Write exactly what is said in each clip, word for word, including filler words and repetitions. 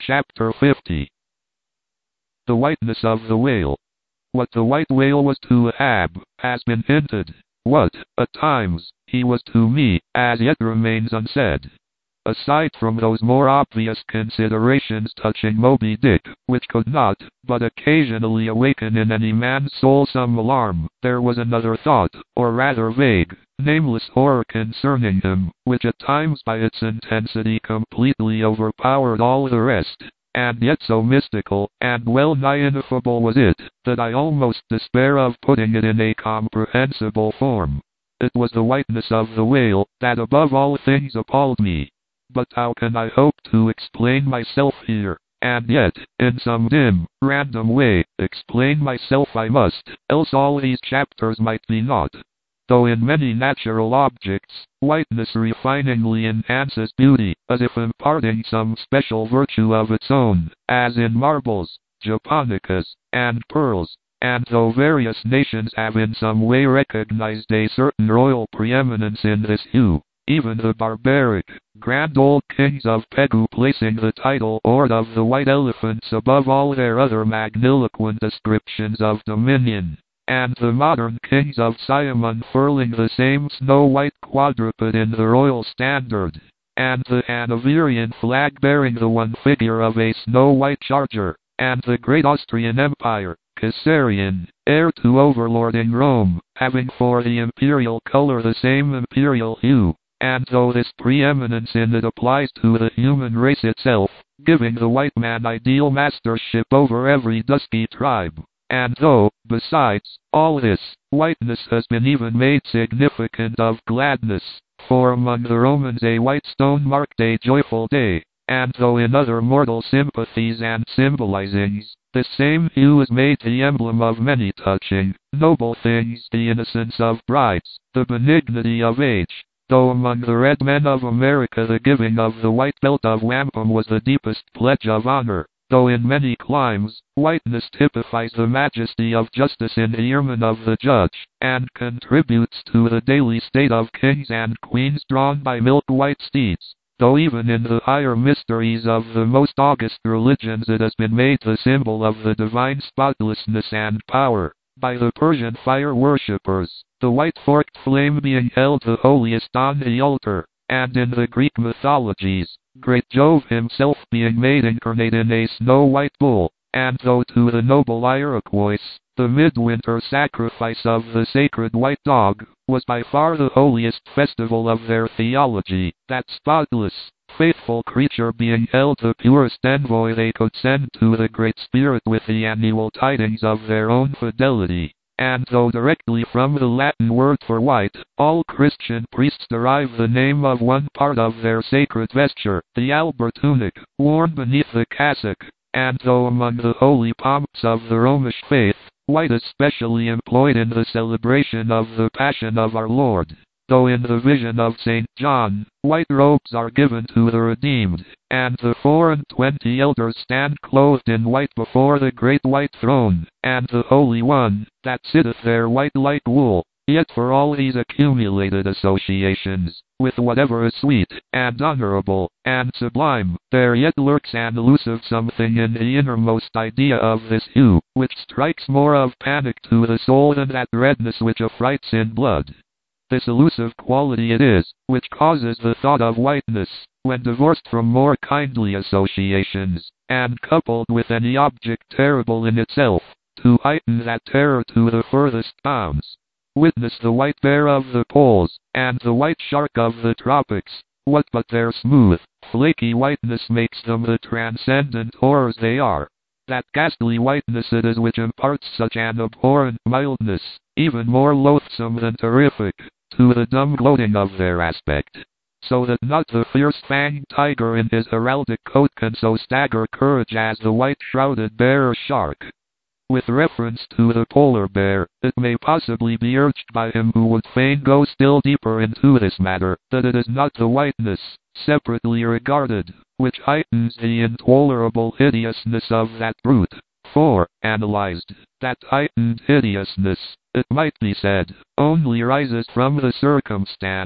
Chapter fifty. The whiteness of the whale. What the white whale was to Ahab has been hinted. What, at times, he was to me, as yet remains unsaid. Aside from those more obvious considerations touching Moby Dick, which could not, but occasionally awaken in any man's soul some alarm, there was another thought, or rather vague, nameless horror concerning him, which at times by its intensity completely overpowered all the rest. And yet so mystical, and well nigh ineffable was it, that I almost despair of putting it in a comprehensible form. It was the whiteness of the whale, that above all things appalled me. But how can I hope to explain myself here? And yet, in some dim, random way, explain myself I must, else all these chapters might be naught. Though in many natural objects, whiteness refiningly enhances beauty, as if imparting some special virtue of its own, as in marbles, japonicas, and pearls, and though various nations have in some way recognized a certain royal preeminence in this hue, even the barbaric, grand old kings of Pegu placing the title Lord of the White Elephants above all their other magniloquent descriptions of dominion, and the modern kings of Siam unfurling the same snow-white quadruped in the royal standard, and the Hanoverian flag bearing the one figure of a snow-white charger, and the great Austrian Empire, Caesarion, heir to overlording Rome, having for the imperial color the same imperial hue. And though this preeminence in it applies to the human race itself, giving the white man ideal mastership over every dusky tribe, and though, besides all this, whiteness has been even made significant of gladness, for among the Romans a white stone marked a joyful day, and though in other mortal sympathies and symbolizings, this same hue is made the emblem of many touching, noble things, the innocence of brides, the benignity of age. Though among the red men of America the giving of the white belt of wampum was the deepest pledge of honor, though in many climes, whiteness typifies the majesty of justice in the ermine of the judge, and contributes to the daily state of kings and queens drawn by milk-white steeds, though even in the higher mysteries of the most august religions it has been made the symbol of the divine spotlessness and power, by the Persian fire worshippers, the white forked flame being held the holiest on the altar, and in the Greek mythologies, great Jove himself being made incarnate in a snow-white bull, and though to the noble Iroquois, the midwinter sacrifice of the sacred white dog, was by far the holiest festival of their theology, that spotless, faithful creature being held the purest envoy they could send to the Great Spirit with the annual tidings of their own fidelity. And though directly from the Latin word for white, all Christian priests derive the name of one part of their sacred vesture, the albar tunic, worn beneath the cassock, and though among the holy pomps of the Romish faith, white is specially employed in the celebration of the Passion of our Lord, though in the vision of Saint John, white robes are given to the redeemed, and the four and twenty elders stand clothed in white before the great white throne, and the Holy One, that sitteth there white like wool, yet for all these accumulated associations, with whatever is sweet, and honorable, and sublime, there yet lurks an elusive something in the innermost idea of this hue, which strikes more of panic to the soul than that redness which affrights in blood. This elusive quality it is, which causes the thought of whiteness, when divorced from more kindly associations, and coupled with any object terrible in itself, to heighten that terror to the furthest bounds. Witness the white bear of the poles, and the white shark of the tropics. What but their smooth, flaky whiteness makes them the transcendent horrors they are? That ghastly whiteness it is which imparts such an abhorrent mildness, even more loathsome than terrific, to the dumb gloating of their aspect, so that not the fierce-fanged tiger in his heraldic coat can so stagger courage as the white-shrouded bear or shark. With reference to the polar bear, it may possibly be urged by him who would fain go still deeper into this matter, that it is not the whiteness, separately regarded, which heightens the intolerable hideousness of that brute, for, analyzed, that heightened hideousness, it might be said, only rises from the circumstance, that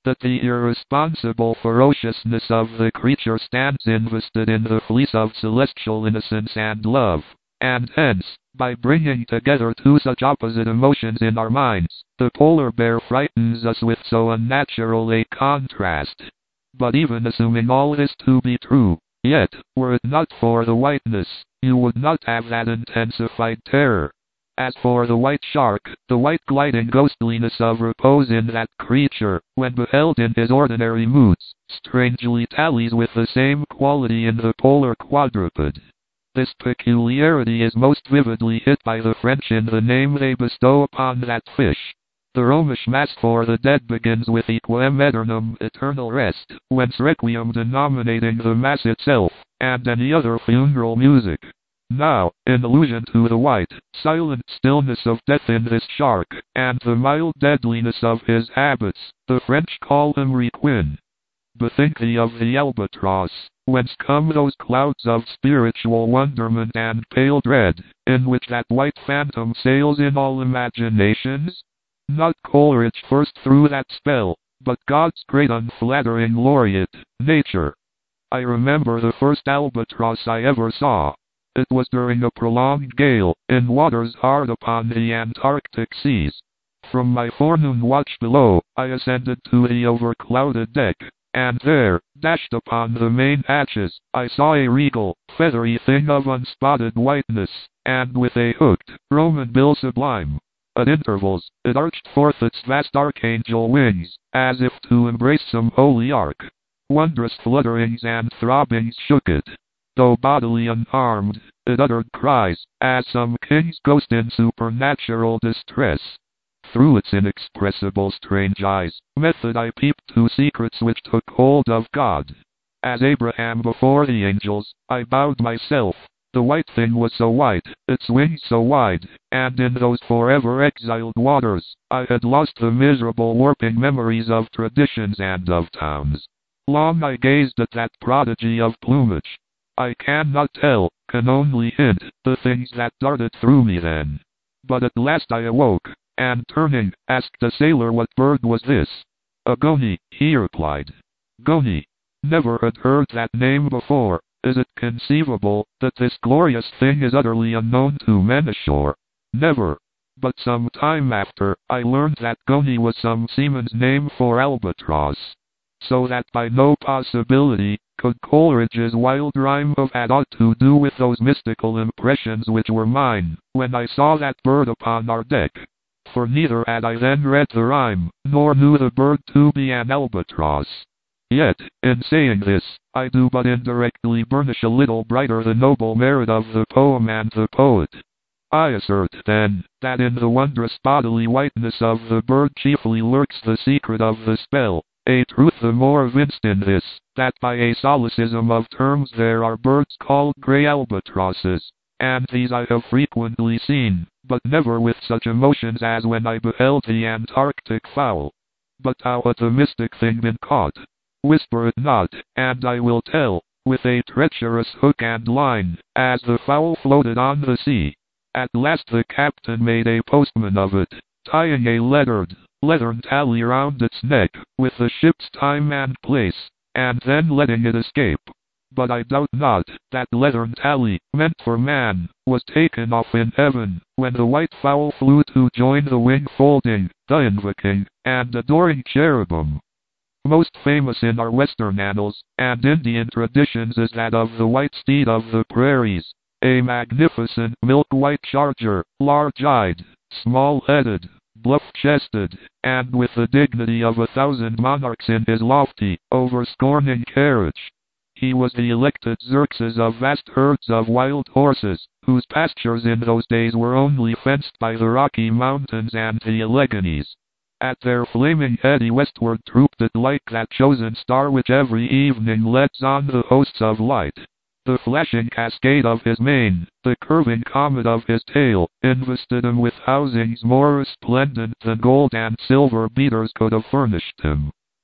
that the irresponsible ferociousness of the creature stands invested in the fleece of celestial innocence and love. And hence, by bringing together two such opposite emotions in our minds, the polar bear frightens us with so unnatural a contrast. But even assuming all this to be true, yet, were it not for the whiteness, you would not have that intensified terror. As for the white shark, the white gliding ghostliness of repose in that creature, when beheld in his ordinary moods, strangely tallies with the same quality in the polar quadruped. This peculiarity is most vividly hit by the French in the name they bestow upon that fish. The Romish Mass for the dead begins with Equam Aeternam, eternal rest, whence Requiem denominating the Mass itself, and any other funeral music. Now, in allusion to the white, silent stillness of death in this shark, and the mild deadliness of his habits, the French call him Requin. Bethink thee of the albatross, whence come those clouds of spiritual wonderment and pale dread, in which that white phantom sails in all imaginations? Not Coleridge first threw that spell, but God's great unflattering laureate, Nature. I remember the first albatross I ever saw. It was during a prolonged gale, in waters hard upon the Antarctic seas. From my forenoon watch below, I ascended to the overclouded deck, and there, dashed upon the main hatches, I saw a regal, feathery thing of unspotted whiteness, and with a hooked, Roman bill sublime. At intervals, it arched forth its vast archangel wings, as if to embrace some holy ark. Wondrous flutterings and throbbings shook it. Though bodily unharmed, it uttered cries, as some king's ghost in supernatural distress. Through its inexpressible strange eyes, method I peeped to secrets which took hold of God. As Abraham before the angels, I bowed myself. The white thing was so white, its wings so wide, and in those forever exiled waters, I had lost the miserable warping memories of traditions and of towns. Long I gazed at that prodigy of plumage. I cannot tell, can only hint, the things that darted through me then. But at last I awoke, and turning, asked a sailor what bird was this. A goney, he replied. Goney. Never had heard that name before. Is it conceivable that this glorious thing is utterly unknown to men ashore? Never. But some time after, I learned that goney was some seaman's name for albatross. So that by no possibility could Coleridge's wild rhyme have had aught to do with those mystical impressions which were mine, when I saw that bird upon our deck. For neither had I then read the rhyme, nor knew the bird to be an albatross. Yet, in saying this, I do but indirectly burnish a little brighter the noble merit of the poem and the poet. I assert, then, that in the wondrous bodily whiteness of the bird chiefly lurks the secret of the spell, a truth the more evinced in this, that by a solecism of terms there are birds called grey albatrosses, and these I have frequently seen, but never with such emotions as when I beheld the Antarctic fowl. But how hath the mystic thing been caught? Whisper it not, and I will tell, with a treacherous hook and line, as the fowl floated on the sea. At last the captain made a postman of it, tying a lettered, leathern tally round its neck, with the ship's time and place, and then letting it escape. But I doubt not, that leathern tally, meant for man, was taken off in heaven, when the white fowl flew to join the wing-folding, the invoking, and adoring cherubim. Most famous in our Western annals, and Indian traditions is that of the white steed of the prairies, a magnificent milk-white charger, large-eyed, small-headed, bluff-chested, and with the dignity of a thousand monarchs in his lofty, over-scorning carriage. He was the elected Xerxes of vast herds of wild horses, whose pastures in those days were only fenced by the Rocky Mountains and the Alleghenies. At their flaming head he westward trooped it like that chosen star which every evening leads on the hosts of light. The flashing cascade of his mane, the curving comet of his tail, invested him with housings more resplendent than gold and silver beaters could have furnished him.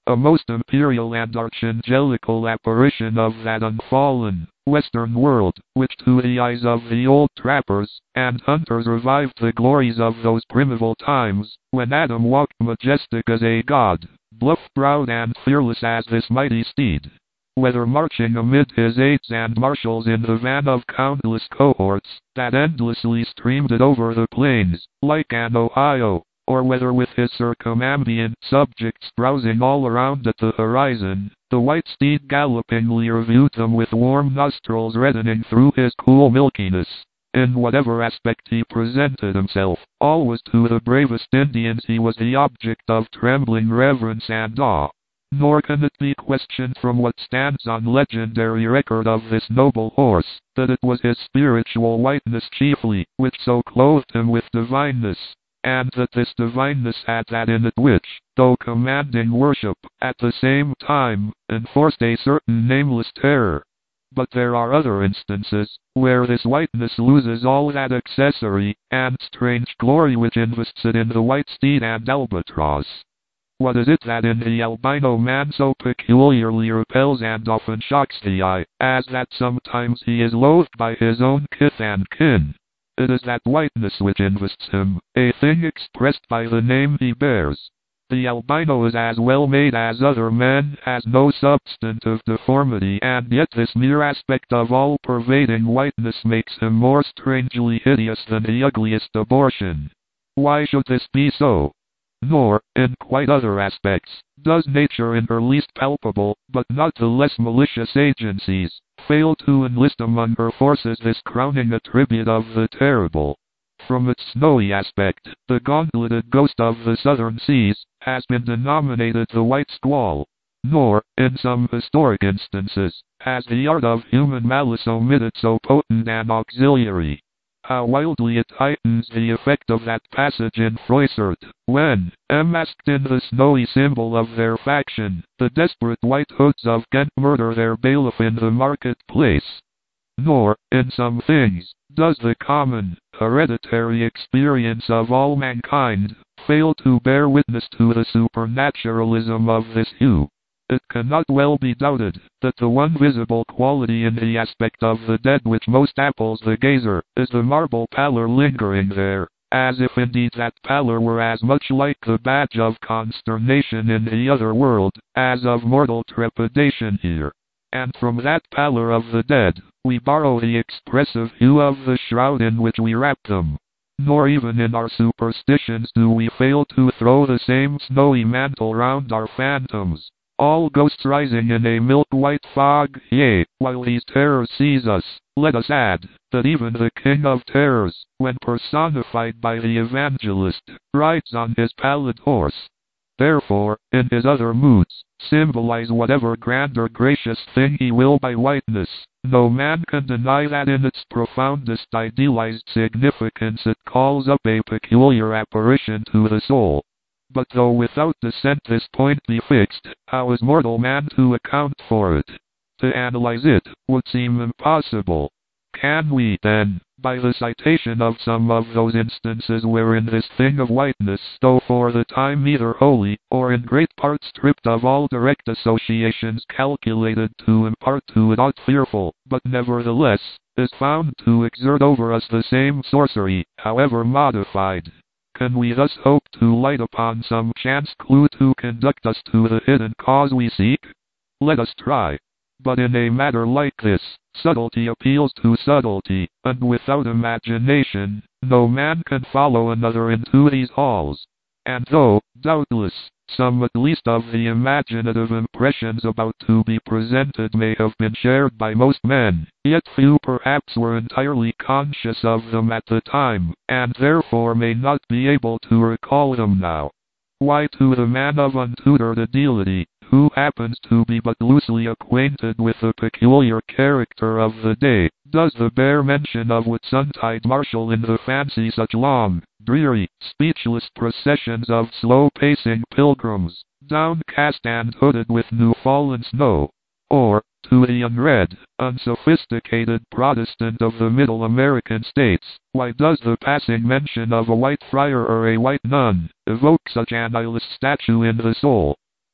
a most imperial and archangelical apparition of that unfallen, western world, which to the eyes of the old trappers and hunters revived the glories of those primeval times, when Adam walked majestic as a god, bluff-browed and fearless as this mighty steed. Whether marching amid his aides and marshals in the van of countless cohorts that endlessly streamed it over the plains, like an Ohio, or whether with his circumambient subjects browsing all around at the horizon, the white steed gallopingly reviewed them with warm nostrils reddening through his cool milkiness. In whatever aspect he presented himself, always to the bravest Indians he was the object of trembling reverence and awe. Nor can it be questioned from what stands on legendary record of this noble horse, that it was his spiritual whiteness chiefly, which so clothed him with divineness, and that this divineness had that in it which, though commanding worship, at the same time, enforced a certain nameless terror. But there are other instances, where this whiteness loses all that accessory and strange glory which invests it in the white steed and albatross. What is it that in the albino man so peculiarly repels and often shocks the eye, as that sometimes he is loathed by his own kith and kin? It is that whiteness which invests him, a thing expressed by the name he bears. The albino is as well made as other men, has no substantive deformity, and yet this mere aspect of all-pervading whiteness makes him more strangely hideous than the ugliest abortion. Why should this be so? Nor, in quite other aspects, does nature in her least palpable, but not the less malicious agencies, fail to enlist among her forces this crowning attribute of the terrible. From its snowy aspect, the gauntleted ghost of the southern seas has been denominated the white squall. Nor, in some historic instances, has the art of human malice omitted so potent an auxiliary. How wildly it heightens the effect of that passage in Froissart, when, enmasked in the snowy symbol of their faction, the desperate White Hoods of Ghent murder their bailiff in the market-place. Nor, in some things, does the common, hereditary experience of all mankind fail to bear witness to the supernaturalism of this hue. It cannot well be doubted that the one visible quality in the aspect of the dead which most appals the gazer is the marble pallor lingering there, as if indeed that pallor were as much like the badge of consternation in the other world as of mortal trepidation here. And from that pallor of the dead, we borrow the expressive hue of the shroud in which we wrap them. Nor even in our superstitions do we fail to throw the same snowy mantle round our phantoms. All ghosts rising in a milk-white fog, yea, while these terrors seize us, let us add, that even the King of Terrors, when personified by the evangelist, rides on his pallid horse. Therefore, in his other moods, symbolize whatever grand or gracious thing he will by whiteness, no man can deny that in its profoundest idealized significance it calls up a peculiar apparition to the soul. But though without dissent this point be fixed, how is mortal man to account for it? To analyze it would seem impossible. Can we, then, by the citation of some of those instances wherein this thing of whiteness, though for the time either wholly, or in great part stripped of all direct associations calculated to impart to it aught fearful, but nevertheless, is found to exert over us the same sorcery, however modified, can we thus hope to light upon some chance clue to conduct us to the hidden cause we seek? Let us try. But in a matter like this, subtlety appeals to subtlety, and without imagination, no man can follow another into these halls. And though, doubtless, some at least of the imaginative impressions about to be presented may have been shared by most men, yet few perhaps were entirely conscious of them at the time, and therefore may not be able to recall them now. Why, to the man of untutored ability, who happens to be but loosely acquainted with the peculiar character of the day, does the bare mention of Whitsuntide marshal in the fancy such long, dreary, speechless processions of slow-pacing pilgrims, downcast and hooded with new-fallen snow? Or, to the unread, unsophisticated Protestant of the middle American states, why does the passing mention of a white friar or a white nun evoke such an eyeless statue in the soul?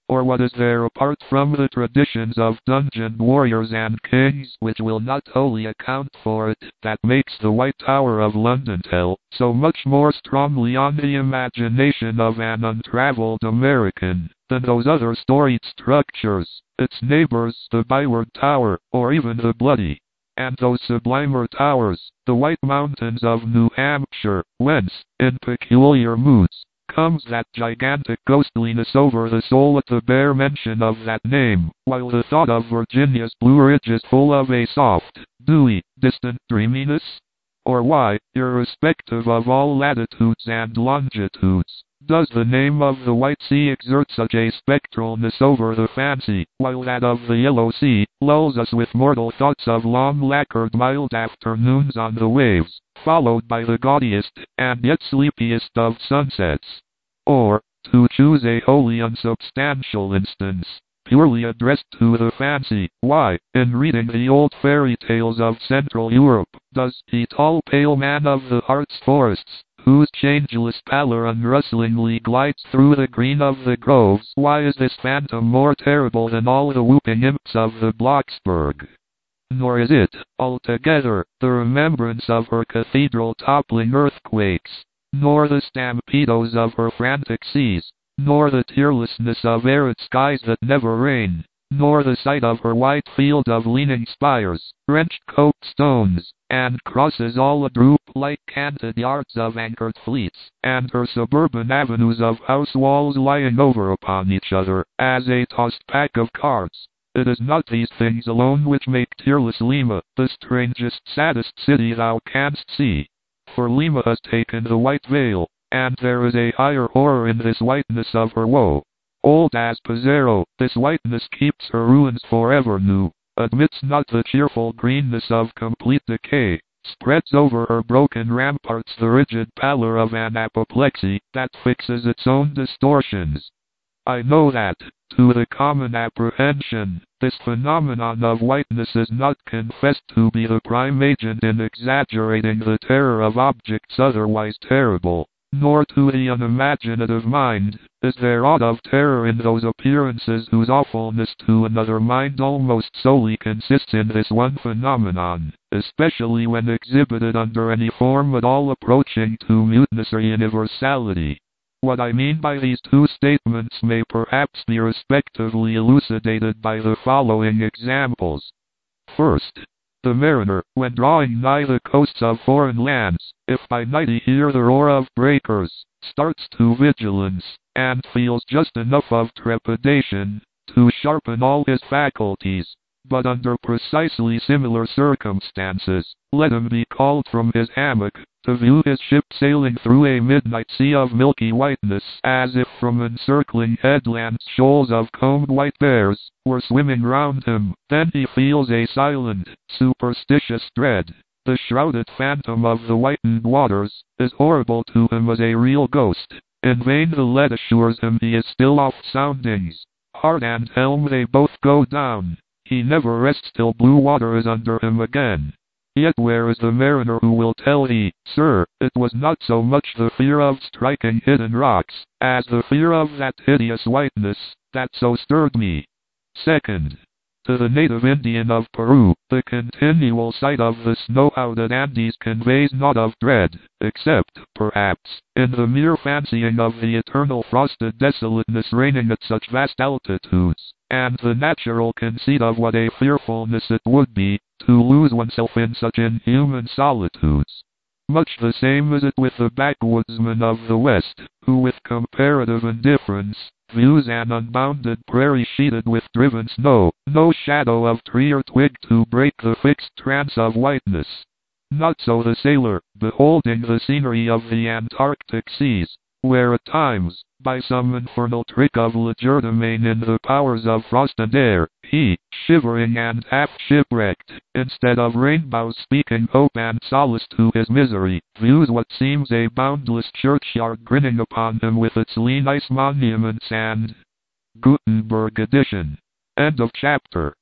Or what is there apart from the traditions of dungeon warriors and kings, which will not wholly account for it, that makes the White Tower of London tell so much more strongly on the imagination of an untraveled American than those other storied structures, its neighbors, the Byward Tower, or even the Bloody and those sublimer towers, the White Mountains of New Hampshire, whence, in peculiar moods, comes that gigantic ghostliness over the soul at the bare mention of that name, while the thought of Virginia's Blue Ridge is full of a soft, dewy, distant dreaminess? Or why, irrespective of all latitudes and longitudes, does the name of the White Sea exert such a spectralness over the fancy, while that of the Yellow Sea lulls us with mortal thoughts of long lacquered mild afternoons on the waves, followed by the gaudiest and yet sleepiest of sunsets? Or, to choose a wholly unsubstantial instance, purely addressed to the fancy, why, in reading the old fairy tales of Central Europe, does the tall pale man of the Harz forests, whose changeless pallor unrustlingly glides through the green of the groves, why is this phantom more terrible than all the whooping imps of the Blocksberg? Nor is it, altogether, the remembrance of her cathedral-toppling earthquakes, nor the stampedos of her frantic seas, nor the tearlessness of arid skies that never rain, nor the sight of her wide field of leaning spires, wrenched coped stones, and crosses all adroop like canted yards of anchored fleets, and her suburban avenues of house walls lying over upon each other, as a tossed pack of cards. It is not these things alone which make tearless Lima the strangest, saddest city thou canst see. For Lima has taken the white veil, and there is a higher horror in this whiteness of her woe. Old as Pizarro, this whiteness keeps her ruins forever new, admits not the cheerful greenness of complete decay, spreads over her broken ramparts the rigid pallor of an apoplexy that fixes its own distortions. I know that, to the common apprehension, this phenomenon of whiteness is not confessed to be the prime agent in exaggerating the terror of objects otherwise terrible, nor to the unimaginative mind is there aught of terror in those appearances whose awfulness to another mind almost solely consists in this one phenomenon, especially when exhibited under any form at all approaching to muteness or universality. What I mean by these two statements may perhaps be respectively elucidated by the following examples. First, the mariner, when drawing nigh the coasts of foreign lands, if by night he hear the roar of breakers, starts to vigilance, and feels just enough of trepidation to sharpen all his faculties. But under precisely similar circumstances, let him be called from his hammock, to view his ship sailing through a midnight sea of milky whiteness, as if from encircling headlands shoals of combed white bears were swimming round him. Then he feels a silent, superstitious dread. The shrouded phantom of the whitened waters is horrible to him as a real ghost. In vain the lead assures him he is still off soundings. Heart and helm they both go down. He never rests till blue water is under him again. Yet where is the mariner who will tell thee, sir, it was not so much the fear of striking hidden rocks, as the fear of that hideous whiteness, that so stirred me. Second, to the native Indian of Peru, the continual sight of the snow-hooded Andes conveys naught of dread, except, perhaps, in the mere fancying of the eternal frosted desolateness reigning at such vast altitudes, and the natural conceit of what a fearfulness it would be to lose oneself in such inhuman solitudes. Much the same is it with the backwoodsman of the West, who with comparative indifference views an unbounded prairie sheeted with driven snow, no shadow of tree or twig to break the fixed trance of whiteness. Not so the sailor, beholding the scenery of the Antarctic seas, where at times, by some infernal trick of legerdemain in the powers of frost and air, he, shivering and half shipwrecked, instead of rainbows speaking hope and solace to his misery, views what seems a boundless churchyard grinning upon him with its lean ice monuments and... Gutenberg edition. End of chapter.